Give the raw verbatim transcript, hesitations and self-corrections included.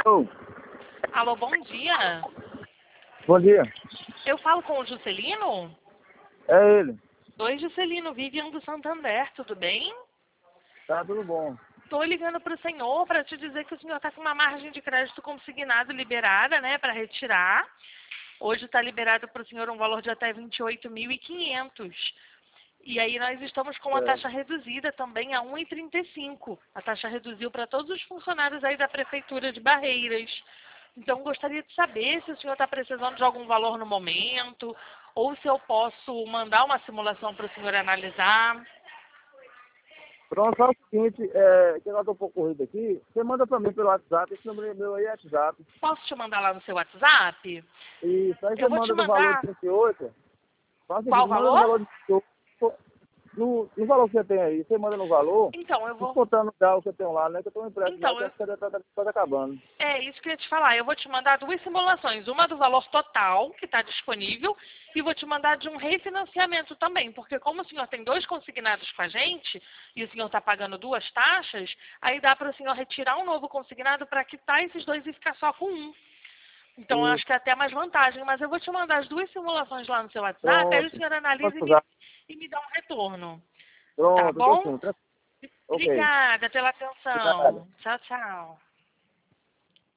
Alô, Alô, bom dia. bom dia. Eu falo com o Juscelino? É ele. Oi, Juscelino, Vivian do Santander, tudo bem? Tá tudo bom. Estou ligando para o senhor para te dizer que o senhor está com uma margem de crédito consignado liberada, né, para retirar. Hoje está liberado para o senhor um valor de até vinte e oito mil e quinhentos. E aí nós estamos com uma É. taxa reduzida também a um vírgula trinta e cinco. A taxa reduziu para todos os funcionários aí da Prefeitura de Barreiras. Então gostaria de saber se o senhor está precisando de algum valor no momento, ou se eu posso mandar uma simulação para o senhor analisar. Pronto, faz o seguinte, é, que eu estou um pouco corrido aqui, você manda para mim pelo WhatsApp, esse número meu aí é WhatsApp. Posso te mandar lá no seu WhatsApp? Isso, aí Eu você vou te manda no valor de mandar. trinta e oito. Faz o Qual seguinte, manda no valor? valor de trinta e oito. No, no valor que você tem aí, você manda no valor, Então, eu vou. descontando já o que eu tenho lá, né? Que eu tenho um empréstimo lá Então, que eu... acho que já está quase acabando. é isso que eu ia te falar. Eu vou te mandar duas simulações. Uma do valor total, que está disponível, e vou te mandar de um refinanciamento também. Porque como o senhor tem dois consignados com a gente, e o senhor está pagando duas taxas, aí dá para o senhor retirar um novo consignado para quitar esses dois e ficar só com um. Então, eu E acho que é até mais vantagem. Mas eu vou te mandar as duas simulações lá no seu WhatsApp, aí o pronto, senhor analisa e posso me, usar. e me dá um retorno. Tá Pronto, eu tô bom? sim, tranquilo. Ok. Obrigada pela Obrigado. atenção. Tchau, tchau.